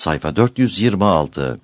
Sayfa 426.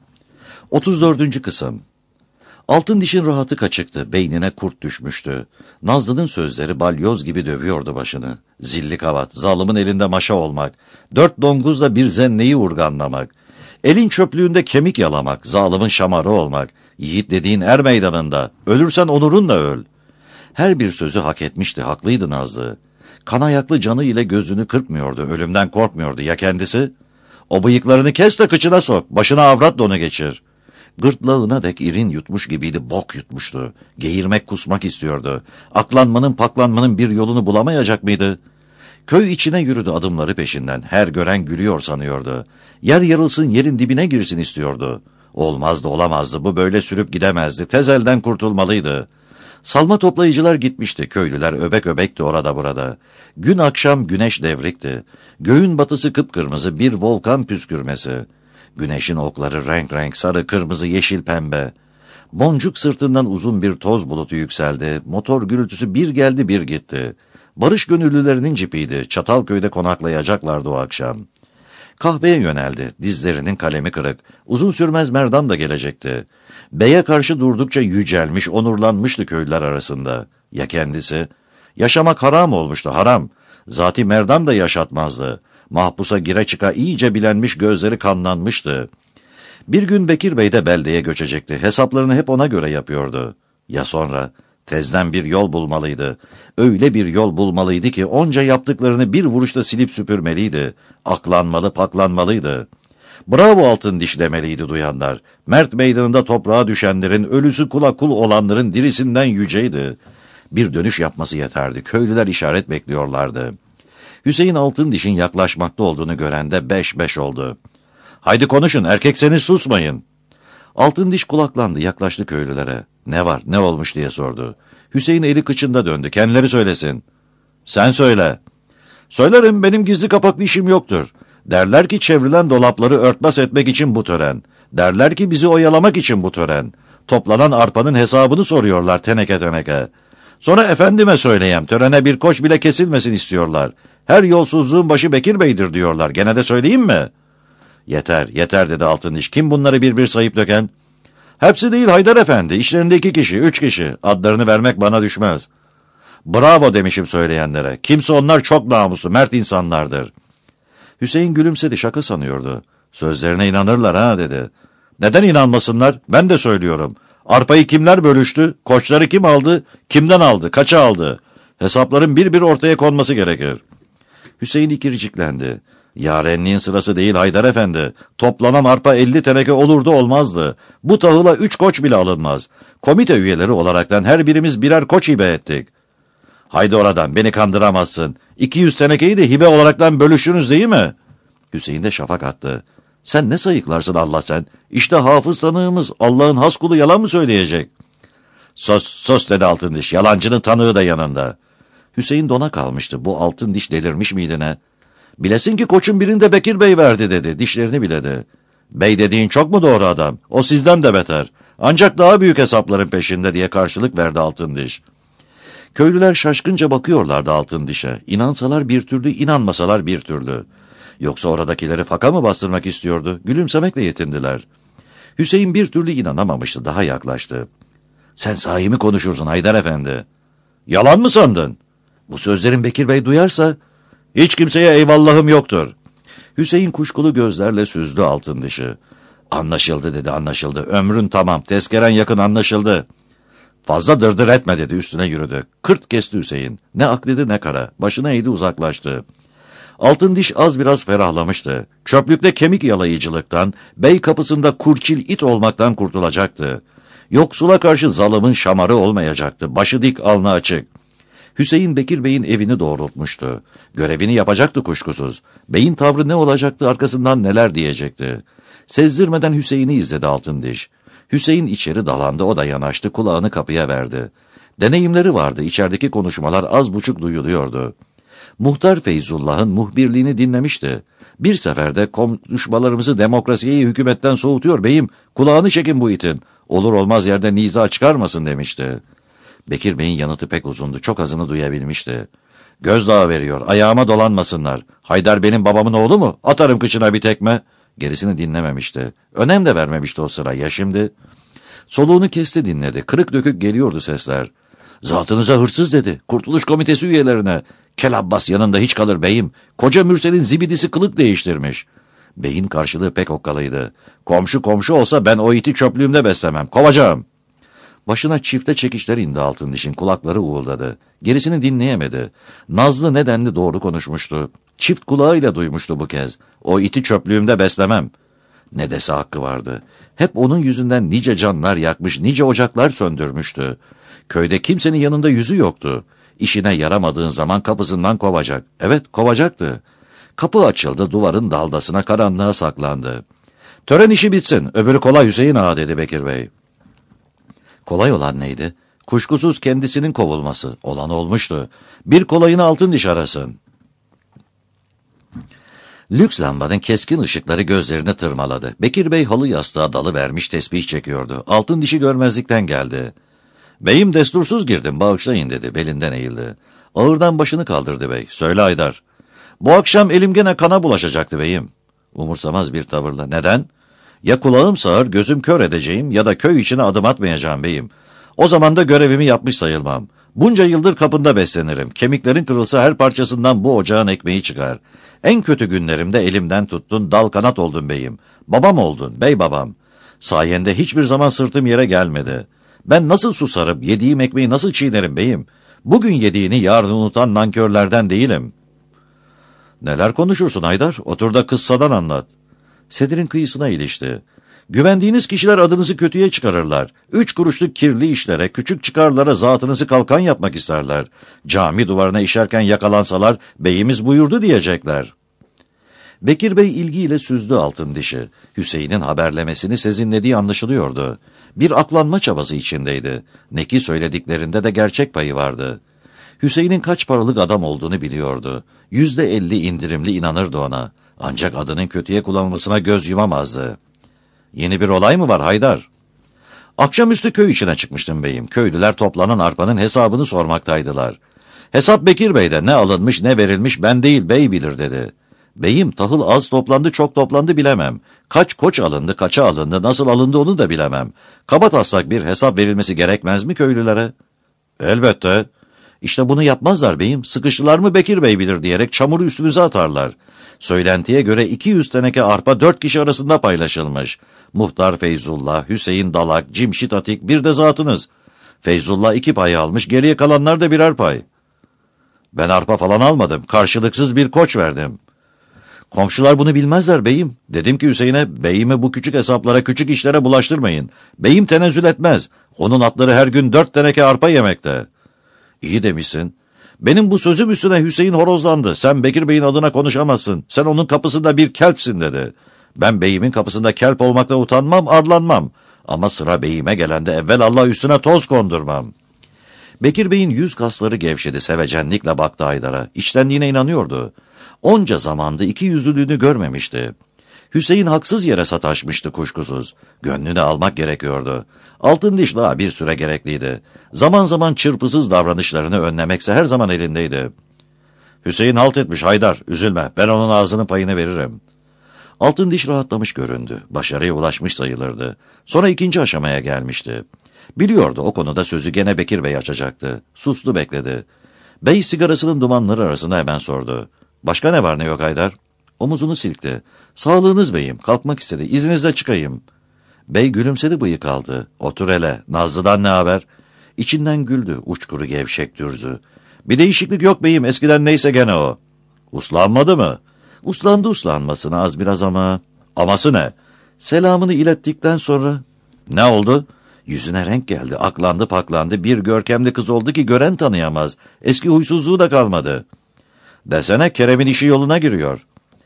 34. kısım. Altındiş'in rahatı kaçıktı, beynine kurt düşmüştü. Nazlı'nın sözleri balyoz gibi dövüyordu başını. Zilli kavat, zalımın elinde maşa olmak, 4 donguzla bir zenneyi urganlamak, elin çöplüğünde kemik yalamak, zalımın şamarı olmak, yiğit dediğin er meydanında, ölürsen onurunla öl. Her bir sözü hak etmişti, haklıydı Nazlı. Kan ayaklı canı ile gözünü kırpmıyordu, ölümden korkmuyordu ya kendisi? O bıyıklarını kes de kıçına sok, başına avrat donu geçir. Gırtlağına dek irin yutmuş gibiydi, bok yutmuştu. Geğirmek, kusmak istiyordu. Aklanmanın, paklanmanın bir yolunu bulamayacak mıydı? Köy içine yürüdü adımları peşinden. Her gören gülüyor sanıyordu. Yer yarılsın, yerin dibine girsin istiyordu. Olmazdı, olamazdı, bu böyle sürüp gidemezdi. Tez elden kurtulmalıydı. Salma toplayıcılar gitmişti, köylüler öbek öbekti orada burada. Gün akşam güneş devrikti. Göğün batısı kıpkırmızı, bir volkan püskürmesi. Güneşin okları renk renk, sarı, kırmızı, yeşil, pembe. Boncuk sırtından uzun bir toz bulutu yükseldi. Motor gürültüsü bir geldi bir gitti. Barış gönüllülerinin cipiydi. Çatalköy'de konaklayacaklardı o akşam. Kahveye yöneldi. Dizlerinin kalemi kırık. Uzun sürmez Merdan da gelecekti. Beye karşı durdukça yücelmiş, onurlanmıştı köylüler arasında. Ya kendisi? Yaşamak haram olmuştu, haram. Zati Merdan da yaşatmazdı. Mahpusa gire çıka iyice bilenmiş, gözleri kanlanmıştı. Bir gün Bekir Bey de beldeye göçecekti. Hesaplarını hep ona göre yapıyordu. Ya sonra? Tezden bir yol bulmalıydı. Öyle bir yol bulmalıydı ki onca yaptıklarını bir vuruşta silip süpürmeliydi. Aklanmalı, paklanmalıydı. Bravo Altındiş demeliydi duyanlar. Mert meydanında toprağa düşenlerin, ölüsü kula kul olanların dirisinden yüceydi. Bir dönüş yapması yeterdi. Köylüler işaret bekliyorlardı. Hüseyin Altındiş'in yaklaşmakta olduğunu gören de 5-5 oldu. Haydi konuşun, erkekseniz susmayın. Altındiş kulaklandı, yaklaştı köylülere. Ne var, ne olmuş diye sordu. Hüseyin eli kıçında döndü. Kendileri söylesin. Sen söyle. Söylerim, benim gizli kapaklı işim yoktur. Derler ki çevrilen dolapları örtbas etmek için bu tören. Derler ki bizi oyalamak için bu tören. Toplanan arpanın hesabını soruyorlar teneke teneke. Sonra efendime söyleyem, törene bir koç bile kesilmesin istiyorlar. Her yolsuzluğun başı Bekir Bey'dir diyorlar. Gene de söyleyeyim mi? Yeter, yeter dedi Altındiş. Kim bunları bir bir sayıp döken? Hepsi değil Haydar Efendi. İşlerinde 2 kişi, 3 kişi. Adlarını vermek bana düşmez. Bravo demişim söyleyenlere. Kimse onlar çok namuslu, mert insanlardır. Hüseyin gülümsedi, şaka sanıyordu. Sözlerine inanırlar ha dedi. Neden inanmasınlar? Ben de söylüyorum. Arpayı kimler bölüştü? Koçları kim aldı? Kimden aldı? Kaça aldı? Hesapların bir bir ortaya konması gerekir. Hüseyin ikirciklendi. Yarenliğin sırası değil Haydar Efendi. Toplanan arpa 50 teneke olurdu olmazdı. Bu tahıla 3 koç bile alınmaz. Komite üyeleri olaraktan her birimiz birer koç hibe ettik. Haydi oradan, beni kandıramazsın. 200 tenekeyi de hibe olaraktan bölüşürüz değil mi? Hüseyin de şafak attı. Sen ne sayıklarsın Allah sen? İşte hafız tanığımız, Allah'ın has kulu yalan mı söyleyecek? Sus, sus dedi Altındiş. Yalancının tanığı da yanında. Hüseyin dona kalmıştı. Bu Altındiş delirmiş miydi ne? Bilesin ki koçun birinde Bekir Bey verdi dedi. Dişlerini biledi. Bey dediğin çok mu doğru adam? O sizden de beter. Ancak daha büyük hesapların peşinde diye karşılık verdi Altındiş. Köylüler şaşkınca bakıyorlardı Altındiş'e. İnansalar bir türlü, inanmasalar bir türlü. Yoksa oradakileri faka mı bastırmak istiyordu? Gülümsemekle yetindiler. Hüseyin bir türlü inanamamıştı, daha yaklaştı. Sen sahi mi konuşursun Haydar Efendi? Yalan mı sandın? Bu sözlerin Bekir Bey duyarsa... Hiç kimseye eyvallahım yoktur. Hüseyin kuşkulu gözlerle süzdü Altındiş'i. Anlaşıldı dedi, anlaşıldı. Ömrün tamam, tezkeren yakın anlaşıldı. Fazla dırdır etme dedi, üstüne yürüdü. Kırt kesti Hüseyin. Ne aklıydı ne kara. Başına eğdi, uzaklaştı. Altındiş az biraz ferahlamıştı. Çöplükte kemik yalayıcılıktan, bey kapısında kurçil it olmaktan kurtulacaktı. Yoksula karşı zalımın şamarı olmayacaktı. Başı dik, alnı açık. Hüseyin Bekir Bey'in evini doğrultmuştu. Görevini yapacaktı kuşkusuz. Bey'in tavrı ne olacaktı, arkasından neler diyecekti. Sezdirmeden Hüseyin'i izledi Altındiş. Hüseyin içeri dalandı, o da yanaştı, kulağını kapıya verdi. Deneyimleri vardı, içerideki konuşmalar az buçuk duyuluyordu. Muhtar Feyzullah'ın muhbirliğini dinlemişti. Bir seferde konuşmalarımızı demokrasiyi hükümetten soğutuyor beyim, kulağını çekin bu itin. Olur olmaz yerde niza çıkarmasın demişti. Bekir Bey'in yanıtı pek uzundu, çok azını duyabilmişti. Gözdağı veriyor, ayağıma dolanmasınlar. Haydar benim babamın oğlu mu? Atarım kıçına bir tekme. Gerisini dinlememişti. Önem de vermemişti o sıra. Ya şimdi? Soluğunu kesti, dinledi. Kırık dökük geliyordu sesler. Zatınıza hırsız dedi. Kurtuluş Komitesi üyelerine. Kel Abbas yanında hiç kalır beyim. Koca Mürsel'in zibidisi kılık değiştirmiş. Beyin karşılığı pek okkalıydı. Komşu komşu olsa ben o iti çöplüğümde beslemem. Kovacağım. Başına çifte çekişler indi Altındiş'in. Kulakları uğuldadı. Gerisini dinleyemedi. Nazlı nedenli doğru konuşmuştu. Çift kulağıyla duymuştu bu kez. O iti çöplüğümde beslemem. Ne dese hakkı vardı. Hep onun yüzünden nice canlar yakmış, nice ocaklar söndürmüştü. Köyde kimsenin yanında yüzü yoktu. İşine yaramadığın zaman kapısından kovacak. Evet, kovacaktı. Kapı açıldı, duvarın daldasına karanlığa saklandı. Tören işi bitsin, öbürü kolay Hüseyin Ağa dedi Bekir Bey. Kolay olan neydi? Kuşkusuz kendisinin kovulması. Olan olmuştu. Bir kolayını Altındiş arasın. Lüks lambanın keskin ışıkları gözlerini tırmaladı. Bekir Bey halı yastığa dalıvermiş tesbih çekiyordu. Altındiş'i görmezlikten geldi. Beyim destursuz girdim, bağışlayın dedi. Belinden eğildi. Ağırdan başını kaldırdı bey. Söyle Haydar. Bu akşam elim gene kana bulaşacaktı beyim. Umursamaz bir tavırla. Neden? Ya kulağım sağır, gözüm kör edeceğim ya da köy içine adım atmayacağım beyim. O zaman da görevimi yapmış sayılmam. Bunca yıldır kapında beslenirim. Kemiklerin kırılsa her parçasından bu ocağın ekmeği çıkar. En kötü günlerimde elimden tuttun, dal kanat oldun beyim. Babam oldun, bey babam. Sayende hiçbir zaman sırtım yere gelmedi. Ben nasıl susarım, yediğim ekmeği nasıl çiğnerim beyim? Bugün yediğini yarın unutan nankörlerden değilim. Neler konuşursun Haydar? Otur da kıssadan anlat. Sedirin kıyısına ilişti. Güvendiğiniz kişiler adınızı kötüye çıkarırlar. 3 kuruşluk kirli işlere, küçük çıkarlara zatınızı kalkan yapmak isterler. Cami duvarına işerken yakalansalar, beyimiz buyurdu diyecekler. Bekir Bey ilgiyle süzdü Altındiş'i. Hüseyin'in haberlemesini sezinlediği anlaşılıyordu. Bir aklanma çabası içindeydi. Ne ki söylediklerinde de gerçek payı vardı. Hüseyin'in kaç paralık adam olduğunu biliyordu. %50 indirimli inanırdı ona. Ancak adının kötüye kullanılmasına göz yumamazdı. Yeni bir olay mı var Haydar? Akşamüstü köy içine çıkmıştım beyim. Köylüler toplanan arpanın hesabını sormaktaydılar. Hesap Bekir Bey'de, ne alınmış ne verilmiş ben değil bey bilir dedi. Beyim, tahıl az toplandı çok toplandı bilemem. Kaç koç alındı kaça alındı nasıl alındı onu da bilemem. Kabataslak bir hesap verilmesi gerekmez mi köylülere? Elbette. İşte bunu yapmazlar beyim. Sıkıştılar mı Bekir Bey bilir diyerek çamuru üstünüze atarlar. Söylentiye göre 200 teneke arpa 4 kişi arasında paylaşılmış. Muhtar Feyzullah, Hüseyin Dalak, Cimşit Atik, bir de zatınız. Feyzullah 2 pay almış, geriye kalanlar da birer pay. Ben arpa falan almadım, karşılıksız bir koç verdim. Komşular bunu bilmezler beyim. Dedim ki Hüseyin'e, beyimi bu küçük hesaplara, küçük işlere bulaştırmayın. Beyim tenezzül etmez. Onun atları her gün 4 teneke arpa yemekte. İyi demişsin. Benim bu sözüm üstüne Hüseyin horozlandı. Sen Bekir Bey'in adına konuşamazsın. Sen onun kapısında bir kelpsin dedi. Ben beyimin kapısında kelp olmaktan utanmam, arlanmam. Ama sıra beyime gelende evvel Allah üstüne toz kondurmam. Bekir Bey'in yüz kasları gevşedi, sevecenlikle baktı Haydar'a. İçtenliğine inanıyordu. Onca zamanda iki yüzlülüğünü görmemişti. Hüseyin haksız yere sataşmıştı kuşkusuz. Gönlünü almak gerekiyordu. Altındiş daha bir süre gerekliydi. Zaman zaman çırpısız davranışlarını önlemekse her zaman elindeydi. Hüseyin halt etmiş Haydar, üzülme, ben onun ağzının payını veririm. Altındiş rahatlamış göründü. Başarıya ulaşmış sayılırdı. Sonra ikinci aşamaya gelmişti. Biliyordu o konuda sözü gene Bekir Bey açacaktı. Sustu bekledi. Bey sigarasının dumanları arasında hemen sordu. Başka ne var ne yok Haydar? Omuzunu silkti. Sağlığınız beyim, kalkmak istedi, izninizle çıkayım. Bey gülümsedi, bıyık aldı. Otur hele, Nazlı'dan ne haber? İçinden güldü, uçkuru gevşek dürzü. Bir değişiklik yok beyim, eskiden neyse gene o. Uslanmadı mı? Uslandı uslanmasına az biraz ama... Aması ne? Selamını ilettikten sonra... Ne oldu? Yüzüne renk geldi, aklandı paklandı, bir görkemli kız oldu ki gören tanıyamaz. Eski huysuzluğu da kalmadı. Desene Kerem'in işi yoluna giriyor.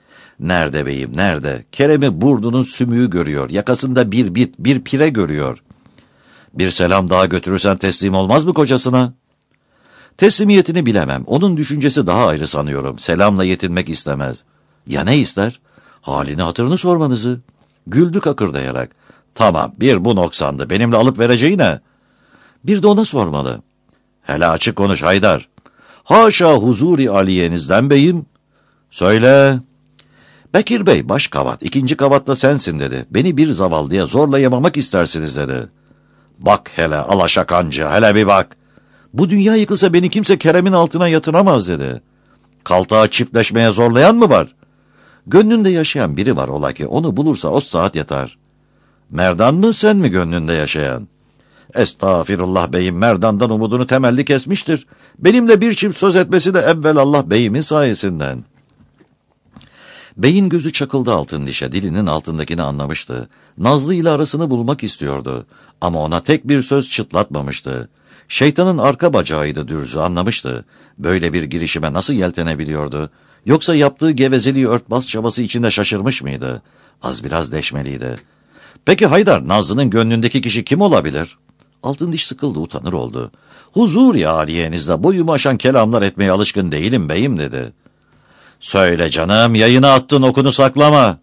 Nerede beyim, nerede? Kerem'i burnunun sümüğü görüyor, yakasında bir bit, bir pire görüyor. Bir selam daha götürürsen teslim olmaz mı kocasına? Teslimiyetini bilemem, onun düşüncesi daha ayrı sanıyorum. Selamla yetinmek istemez. Ya ne ister? Halini hatırını sormanızı. Güldü kakırdayarak. Tamam, bir bu noksandı, benimle alıp vereceği ne? Bir de ona sormalı. Hele açık konuş Haydar. Haşa huzuri aliyenizden beyim. Söyle. Bekir Bey baş kavat, ikinci kavatta sensin dedi. Beni bir zavallıya zorla yamamak istersiniz dedi. Bak hele alaşakancı, hele bir bak. Bu dünya yıkılsa beni kimse Kerem'in altına yatıramaz dedi. Kaltağa çiftleşmeye zorlayan mı var? Gönlünde yaşayan biri var ola ki onu bulursa o saat yatar. Merdan mı sen mi gönlünde yaşayan? Estağfirullah beyim Merdan'dan umudunu temelli kesmiştir. Benimle bir çift söz etmesi de evvelallah beyimin sayesinden. Beyin gözü çakıldı altın dişe, dilinin altındakini anlamıştı. Nazlı ile arasını bulmak istiyordu. Ama ona tek bir söz çıtlatmamıştı. Şeytanın arka bacağıydı dürzü, anlamıştı. Böyle bir girişime nasıl yeltenebiliyordu? Yoksa yaptığı gevezeliği örtbas çabası içinde şaşırmış mıydı? Az biraz deşmeliydi. Peki Haydar, Nazlı'nın gönlündeki kişi kim olabilir? Altın diş sıkıldı, utanır oldu. Huzur-i aliyenizde boyumu aşan kelamlar etmeye alışkın değilim beyim dedi. Söyle canım, yayına attın okunu saklama.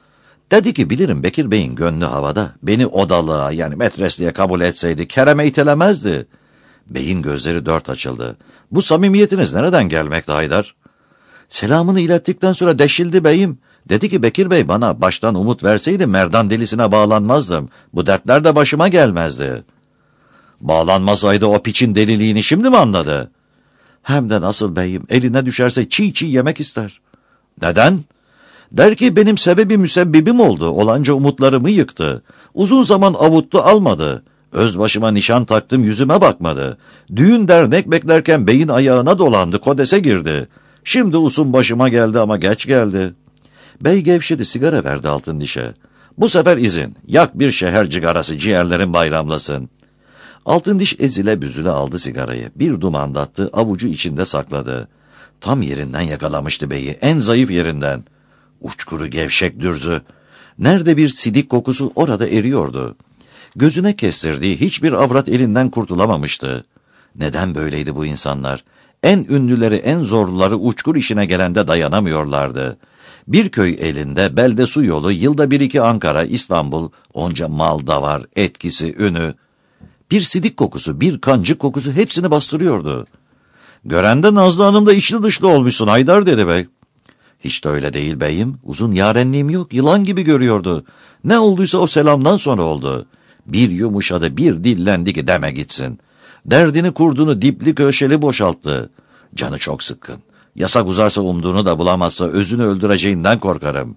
Dedi ki bilirim Bekir Bey'in gönlü havada. Beni odalığa yani metresliğe kabul etseydi Kerem'e itelemezdi. Beyin gözleri dört açıldı. Bu samimiyetiniz nereden gelmekte Haydar? Selamını ilettikten sonra deşildi beyim. Dedi ki Bekir Bey bana baştan umut verseydi Merdan delisine bağlanmazdım. Bu dertler de başıma gelmezdi. Bağlanmasaydı o piçin deliliğini şimdi mi anladı? Hem de nasıl beyim, eline düşerse çiğ çiğ yemek ister. Neden? Der ki benim sebebi müsebbibim oldu, olanca umutlarımı yıktı. Uzun zaman avuttu almadı. Öz başıma nişan taktım yüzüme bakmadı. Düğün dernek beklerken beyin ayağına dolandı, kodese girdi. Şimdi usun başıma geldi ama geç geldi. Bey gevşedi, sigara verdi altın dişe. Bu sefer izin, yak bir şeher cigarası ciğerlerin bayramlasın. Altın diş ezile büzüle aldı sigarayı. Bir dumandattı, avucu içinde sakladı. Tam yerinden yakalamıştı beyi, en zayıf yerinden. Uçkuru gevşek dürzü. Nerede bir sidik kokusu orada eriyordu. Gözüne kestirdiği hiçbir avrat elinden kurtulamamıştı. Neden böyleydi bu insanlar? En ünlüleri, en zorluları uçkur işine gelende dayanamıyorlardı. Bir köy elinde, belde su yolu, yılda bir iki Ankara, İstanbul, onca mal da var, etkisi, ünü. Bir sidik kokusu, bir kancık kokusu hepsini bastırıyordu. Görende Nazlı Hanım da içli dışlı olmuşsun Haydar dedi bey. Hiç de öyle değil beyim. Uzun yarenliğim yok, yılan gibi görüyordu. Ne olduysa o selamdan sonra oldu. Bir yumuşadı, bir dillendi ki deme gitsin. Derdini kurduğunu dipli köşeli boşalttı. Canı çok sıkkın. Yasak uzarsa umduğunu da bulamazsa özünü öldüreceğinden korkarım.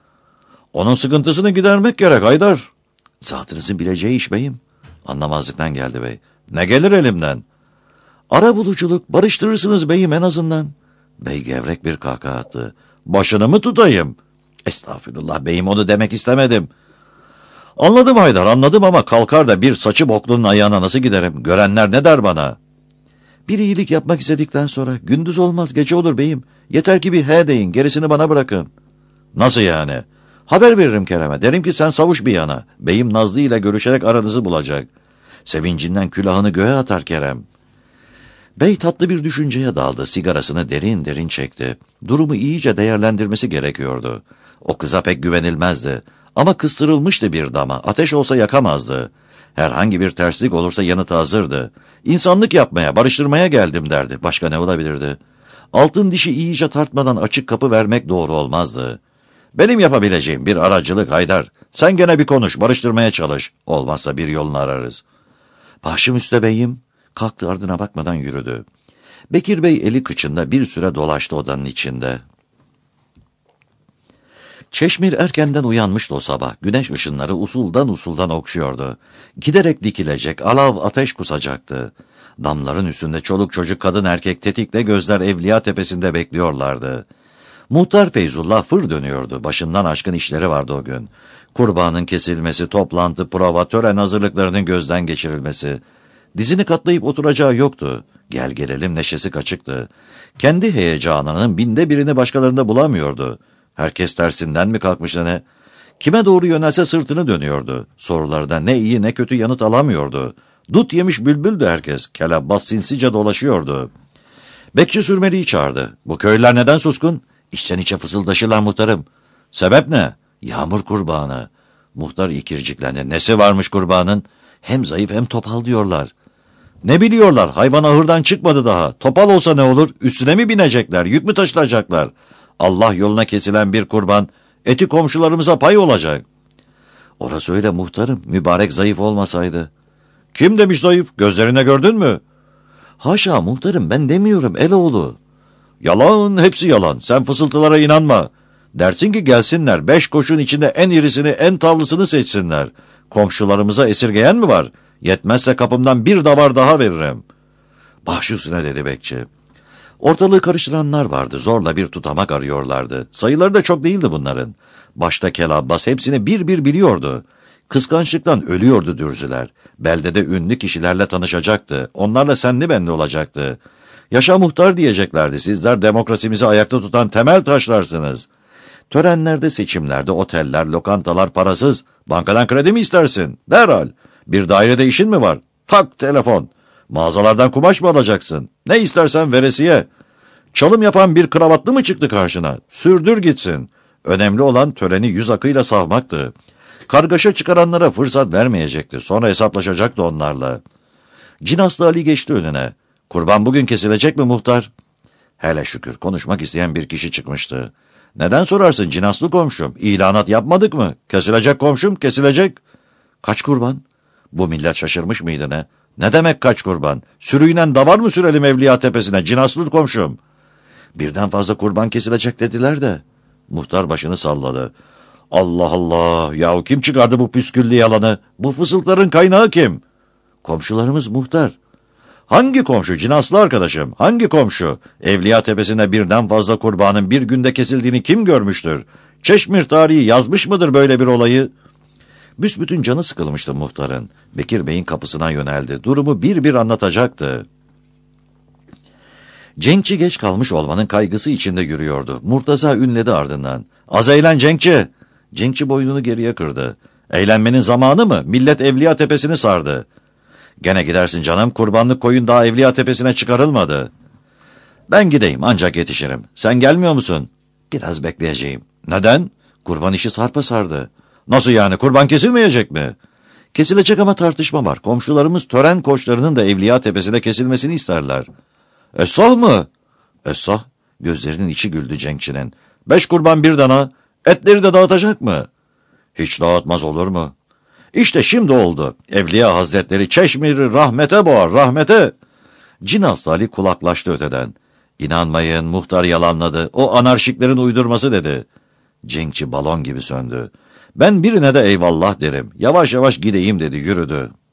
Onun sıkıntısını gidermek gerek Haydar. Zatınızın bileceği iş beyim. Anlamazlıktan geldi bey. Ne gelir elimden? Ara buluculuk, barıştırırsınız beyim en azından. Bey gevrek bir kahkaha attı. Başını mı tutayım? Estağfurullah beyim, onu demek istemedim. Anladım Haydar, anladım ama kalkar da bir saçı boklunun ayağına nasıl giderim? Görenler ne der bana? Bir iyilik yapmak istedikten sonra gündüz olmaz gece olur beyim. Yeter ki bir he deyin, gerisini bana bırakın. Nasıl yani? Haber veririm Kerem'e, derim ki sen savuş bir yana. Beyim Nazlı ile görüşerek aranızı bulacak. Sevincinden külahını göğe atar Kerem. Bey tatlı bir düşünceye daldı, sigarasını derin derin çekti. Durumu iyice değerlendirmesi gerekiyordu. O kıza pek güvenilmezdi. Ama kıstırılmıştı bir dama, ateş olsa yakamazdı. Herhangi bir terslik olursa yanıtı hazırdı. İnsanlık yapmaya, barıştırmaya geldim derdi. Başka ne olabilirdi? Altın dişi iyice tartmadan açık kapı vermek doğru olmazdı. Benim yapabileceğim bir aracılık Haydar. Sen gene bir konuş, barıştırmaya çalış. Olmazsa bir yolunu ararız. Başım üstte beyim. Kalktı, ardına bakmadan yürüdü. Bekir Bey eli kıçında bir süre dolaştı odanın içinde. Çeşmir erkenden uyanmıştı o sabah. Güneş ışınları usuldan okşuyordu. Giderek dikilecek, alav ateş kusacaktı. Damların üstünde çoluk çocuk kadın erkek tetikle gözler Evliya Tepesi'nde bekliyorlardı. Muhtar Feyzullah fır dönüyordu. Başından aşkın işleri vardı o gün. Kurbanın kesilmesi, toplantı, prova, tören hazırlıklarının gözden geçirilmesi. Dizini katlayıp oturacağı yoktu. Gel gelelim neşesi kaçıktı. Kendi heyecanının binde birini başkalarında bulamıyordu. Herkes tersinden mi kalkmıştı ne? Kime doğru yönelse sırtını dönüyordu. Sorularda ne iyi ne kötü yanıt alamıyordu. Dut yemiş bülbüldü herkes. Kelabbaz sinsice dolaşıyordu. Bekçi Sürmeli'yi çağırdı. Bu köylüler neden suskun? İçten içe fısıldaşırlar muhtarım. Sebep ne? Yağmur kurbanı. Muhtar ikirciklendi. Nesi varmış kurbanın? Hem zayıf hem topal diyorlar. Ne biliyorlar? Hayvan ahırdan çıkmadı daha. Topal olsa ne olur? Üstüne mi binecekler? Yük mü taşılacaklar? Allah yoluna kesilen bir kurban, eti komşularımıza pay olacak. Orası öyle muhtarım, mübarek zayıf olmasaydı. Kim demiş zayıf, gözlerine gördün mü? Haşa muhtarım, ben demiyorum eloğlu. Yalan, hepsi yalan, sen fısıltılara inanma. Dersin ki gelsinler, 5 koşun içinde en irisini, en tavlısını seçsinler. Komşularımıza esirgeyen mi var? Yetmezse kapımdan bir davar daha veririm. Baş üstüne dedi bekçi. Ortalığı karıştıranlar vardı, zorla bir tutamak arıyorlardı. Sayıları da çok değildi bunların. Başta Kel Abbas hepsini bir bir biliyordu. Kıskançlıktan ölüyordu dürzüler. Beldede ünlü kişilerle tanışacaktı. Onlarla senli benli olacaktı. Yaşa muhtar diyeceklerdi. Sizler demokrasimizi ayakta tutan temel taşlarsınız. Törenlerde, seçimlerde, oteller, lokantalar parasız. Bankadan kredi mi istersin? Derhal. Bir dairede işin mi var? Tak telefon. Mağazalardan kumaş mı alacaksın? Ne istersen veresiye. Çalım yapan bir kravatlı mı çıktı karşına? Sürdür gitsin. Önemli olan töreni yüz akıyla savmaktı. Kargaşa çıkaranlara fırsat vermeyecekti. Sonra hesaplaşacaktı onlarla. Cinaslı Ali geçti önüne. Kurban bugün kesilecek mi muhtar? Hele şükür konuşmak isteyen bir kişi çıkmıştı. Neden sorarsın cinaslı komşum? İlanat yapmadık mı? Kesilecek komşum, kesilecek. Kaç kurban? Bu millet şaşırmış mıydı ne? Ne demek kaç kurban? Sürüyle davar mı sürelim Evliya Tepesi'ne cinaslı komşum? Birden fazla kurban kesilecek dediler de. Muhtar başını salladı. Allah Allah! Yahu kim çıkardı bu püsküllü yalanı? Bu fısıltıların kaynağı kim? Komşularımız muhtar. Hangi komşu cinaslı arkadaşım? Hangi komşu? Evliya Tepesi'nde birden fazla kurbanın bir günde kesildiğini kim görmüştür? Çeşmir tarihi yazmış mıdır böyle bir olayı? Büsbütün canı sıkılmıştı muhtarın. Bekir Bey'in kapısına yöneldi. Durumu bir bir anlatacaktı. Cenkçi geç kalmış olmanın kaygısı içinde yürüyordu. Murtaza ünledi ardından. Az eğlen Cenkçi! Cenkçi boynunu geriye kırdı. Eğlenmenin zamanı mı? Millet Evliya Tepesi'ni sardı. Gene gidersin canım, kurbanlık koyun daha Evliya Tepesi'ne çıkarılmadı. Ben gideyim ancak yetişirim. Sen gelmiyor musun? Biraz bekleyeceğim. Neden? Kurban işi sarpa sardı. Nasıl yani, kurban kesilmeyecek mi? Kesilecek ama tartışma var. Komşularımız tören koçlarının da Evliya Tepesi'ne kesilmesini isterler. Esah mı? Esah. Gözlerinin içi güldü Cenkçi'nin. 5 kurban bir dana, etleri de dağıtacak mı? Hiç dağıtmaz olur mu? İşte şimdi oldu. Evliya Hazretleri Çeşmir'i rahmete boğar, rahmete. Cinas Ali kulaklaştı öteden. İnanmayın, muhtar yalanladı. O anarşiklerin uydurması dedi. Cenkçi balon gibi söndü. Ben birine de eyvallah derim. Yavaş yavaş gideyim dedi, yürüdü.